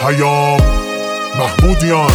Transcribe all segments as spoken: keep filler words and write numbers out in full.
پیام محمودیان.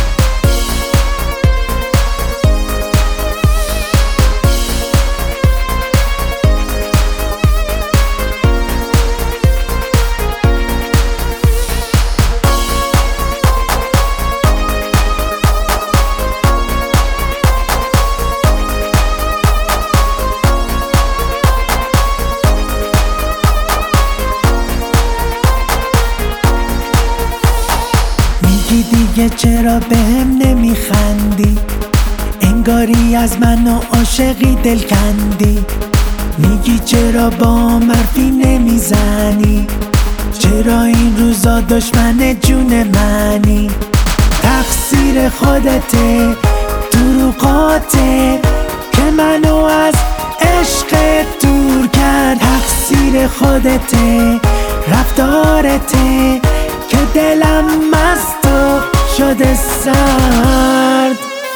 دیگه چرا بهم نمیخندی؟ انگاری از من و عاشقی دل کندی. میگی چرا با حرفی نمیزنی؟ چرا این روزا دشمن جون منی؟ تقصیر خودته، دروغاته که منو از عشق دور کرد. تقصیر خودته، رفتارته که دلم مست و شده سرد.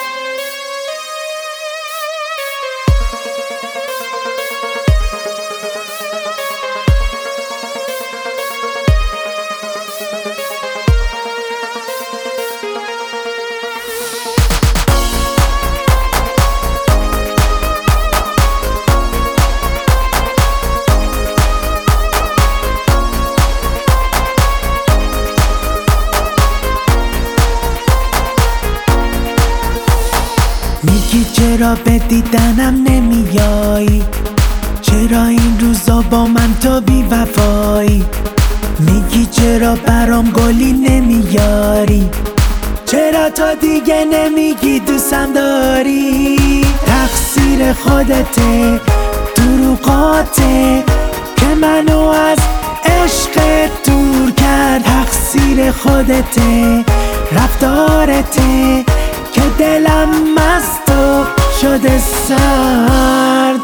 میگی چرا به دیدنم نمیایی؟ چرا این روزا با من تو بی وفایی؟ میگی چرا برام گلی نمیاری؟ چرا تو دیگه نمیگی دوستم داری؟ تقصیر خودته، دروغاته که منو از عشق دور کرد. تقصیر خودته، رفتارته که دلم مست و شده سرد.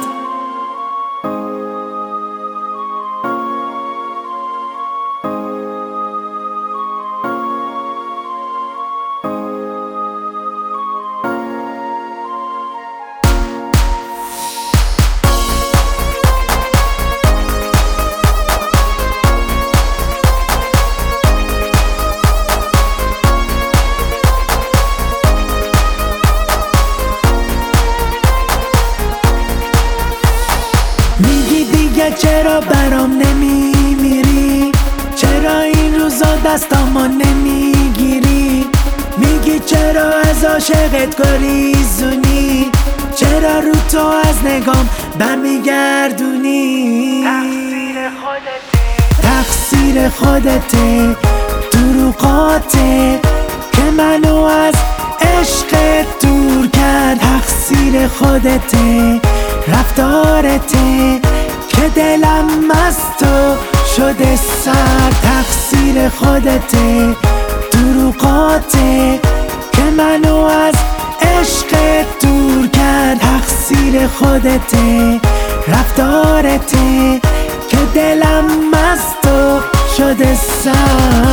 میگی دیگه چرا برام نمیمیری؟ چرا این روزا دستامو نمیگیری؟ میگی چرا از عاشقت گریزونی؟ چرا رو تو از نگام برمیگردونی؟ تقصیر خودته، تقصیر خودته، دروغاته که منو از عشق دور کرد. تقصیر خودته، رفتارته که دلم مست و شده سرد. تقصیر خودته، دروغاته که منو از عشق دور کرد. تقصیر خودته، رفتارته که دلم مست و شده سرد.